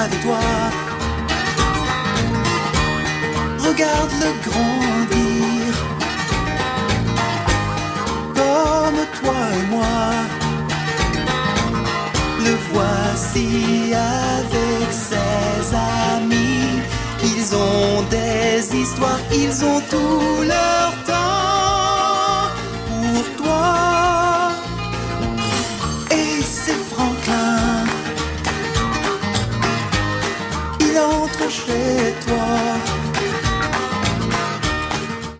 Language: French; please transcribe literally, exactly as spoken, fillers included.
avec toi. Regarde-le grandir, comme toi et moi. Le voici avec ses amis. Ils ont des histoires, ils ont tout leur temps.